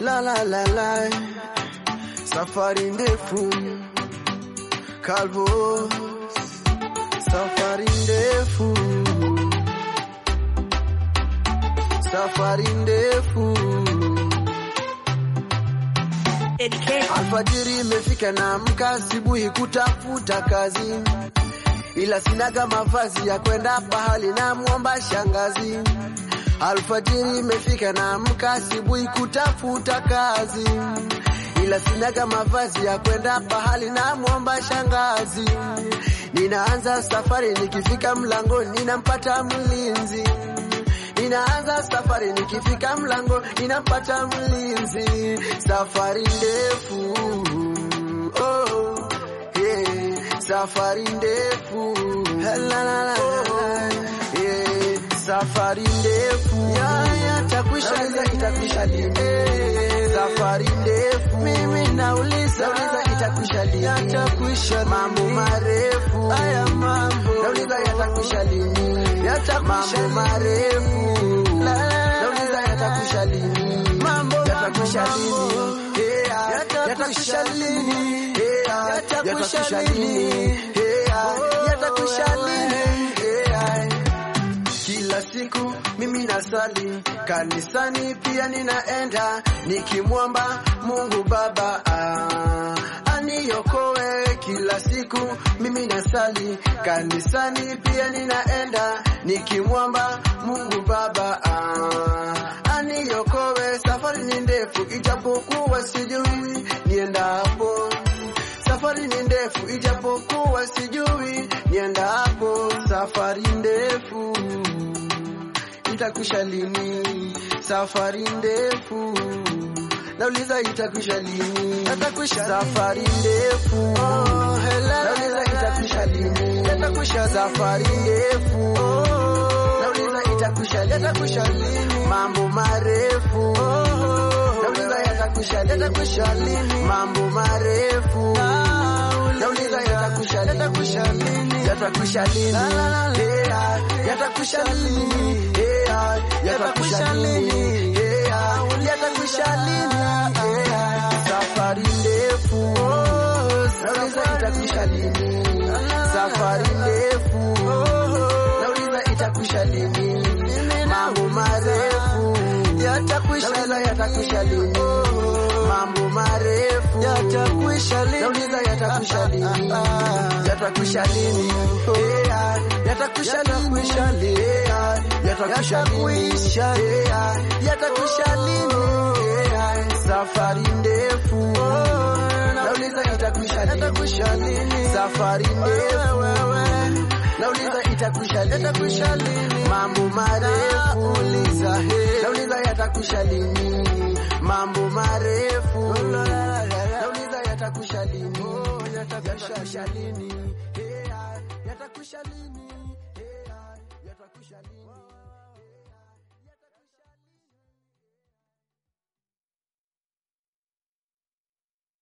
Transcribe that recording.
La la la la, safari ndefu, Calvo, safari ndefu, safari ndefu. Alfajiri imefika na amka asubuhi kutafuta kazi, ila sinaga mavazi ya kwenda pahali na muomba shangazi. Alfajiri imefika na amka asubuhi kutafuta kazi, ila sinaga mavazi ya kwenda pahali na muomba shangazi. Ninaanza safari, nikifika mlango ninampata mlinzi. Ninaanza safari, nikifika mlango ninampata mlinzi. Safari ndefu, oh yeah, safari ndefu, la la la, yeah, safari ndefu, yatakwisha itakwisha lini? Safari ndefu, mimi nauliza itakwisha lini? Yatakwisha mambo marefu, haya mambo nauliza yatakwisha lini? Yatakwisha marefu, nauliza yatakwisha lini? Mambo yatakwisha lini? Yatakwisha lini? Yatakwisha lini? Yatakwisha lini? Kila siku mimi nasali kanisani, pia ninaenda nikimwomba Mungu Baba aniokoe. Kila siku mimi nasali kanisani, pia ninaenda nikimwomba Mungu Baba aniokoe. Safari ni ndefu ijapokuwa sijui niendapo. Safari ni ndefu ijapokuwa sijui niendapo. Safari ndefu itakwisha lini? Safari ndefu nauliza itakwisha lini? Yatakwisha safari ndefu, oh nauliza itakwisha lini? Yatakwisha safari ndefu, nauliza itakwisha lini? Yatakwisha lini? Mambo marefu, nauliza yatakwisha lini? Yatakwisha lini? Mambo marefu, nauliza yatakwisha lini? Yatakwisha lini? Yatakwisha lini? Yatakwisha lini? Yatakwisha lini? Yatakwisha lini? Safari ndefu, nauliza itakwisha lini? Safari ndefu, nauliza itakwisha lini? Mambo marefu yatakwisha, yatakwisha lini? Mambo marefu yatakwisha lini? Nauliza yatakwisha lini? Yatakwisha lini? Yatakwisha lini? Yatakwisha lini? Yatakwisha lini? Safari ndefu, nauliza itakwisha lini? Yatakwisha lini? Safari ndefu, nauliza itakwisha lini? Yatakwisha lini? Mambo marefu, nauliza yatakwisha lini? Mambo marefu, nauliza yatakwisha lini? Yatakwisha lini? Yatakwisha lini?